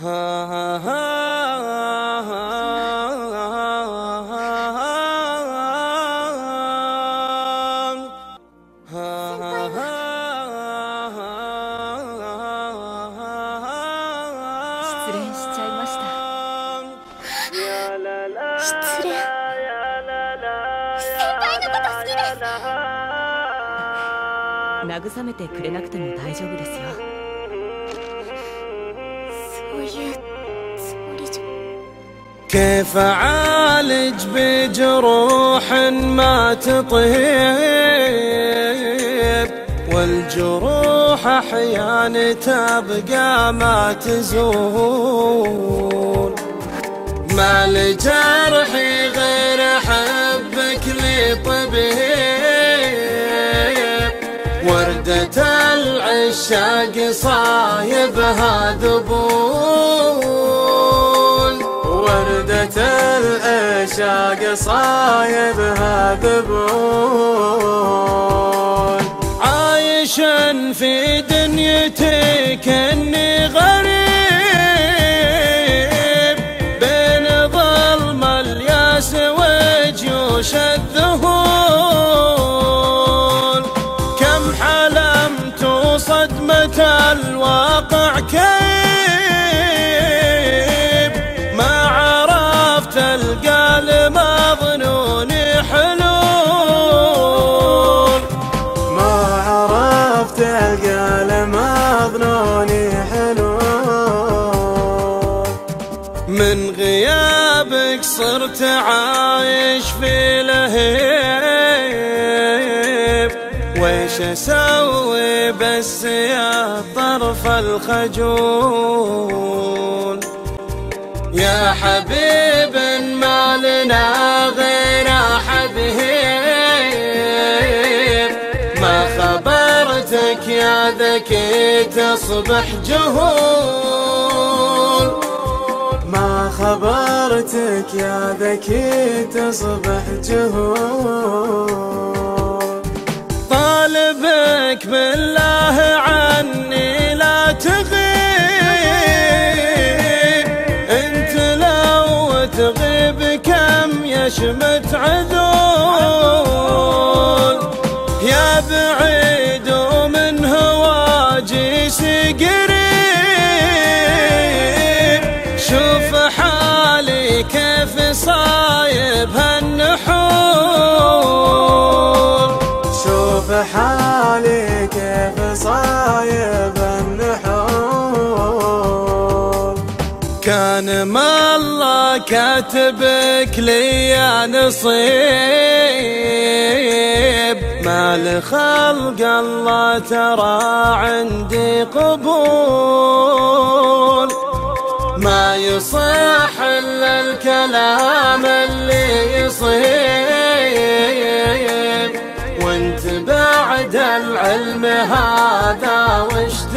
失恋しちゃいました。失恋。先輩のこと好きです。慰めてくれなくても大丈夫ですよ。そういうつもりじゃ。 كيف أعالج بجروح ما تطيب والجروح أحيانا تبقى ما تزول، ما لجرحي غير حبك لي طبيب، وردة العشاق صايبها ذبول، وردة العشاق صايبها ذبول. عايش في دنيتي كأني غريب بين ظلم الياس وجيوش الذهول، كم حلمت وصدمة الواقع كيف، ما عرفت القى لمظنوني حلول، ما عرفت القى لمظنوني حلول. من غيابك صرت عايش في لهيب، ويش اسوي بس يا طرف الخجول، يا حبيب ما لنا غير حبيب، ما خبرتك يا ذكي تصبح جهول، ما خبرتك يا ذكي تصبح جهول. طالبك بالله عني لا تغيب، انت لو تغيب كم يشمت عذول، يا بعيد ومن هواجسي قريب، شوف حالي كيف صايب هالنحول، شوف حالي كيف صايب النحول. كان ما الله كاتبك لي يا نصيب، ما لخلق الله ترى عندي قبول، ما يصح الا الكلام اللي يصيب، وانت بعد العلم هذا وش